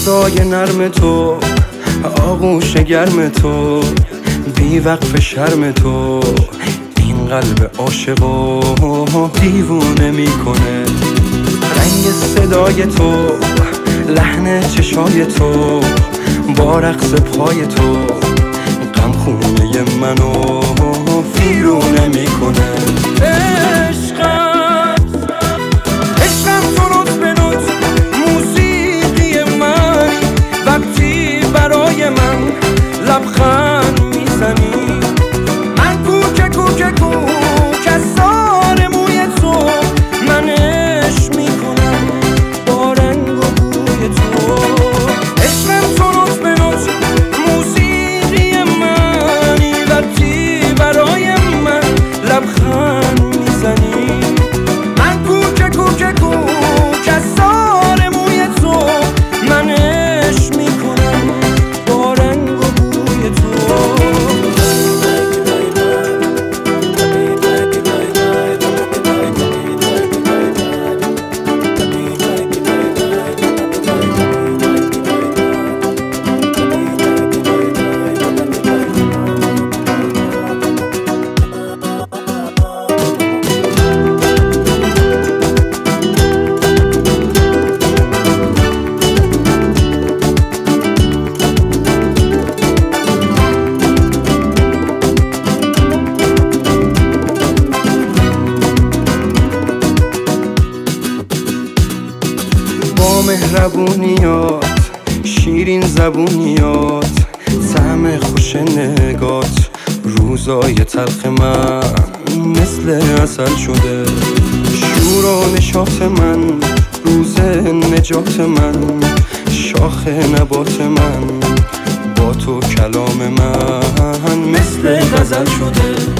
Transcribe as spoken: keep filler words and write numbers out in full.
صدای نرم تو، آغوش گرم تو، بی وقف شرم تو، این قلب عاشقو دیوونه میکنه. رنگ صدای تو، لحن چشای تو، با رقص پای تو، غم خونه منو ویرونه میکنه. عشقم عشقم تو نوت به نوت موسیقی من، وقتی برای من لبخند میزنی، من کوچه کوچه کوچه سار موی تو، من عشق میکنم با رنگ و بوی تو. عشقم تو نوت به نوت موسیقی منی، وقتی برای من لبخند میزنی، من کوچه کوچه کوچه سار موی تو، من عشق میکنم با رنگ و بوی تو. با مهربونیات، شیرین زبونیات، طعم خوش نگات، روزای تلخ من مثل عسل شده. شور و نشاط من، روز نجات من، شاخ نبات من، با تو کلام من مثل غزل شده.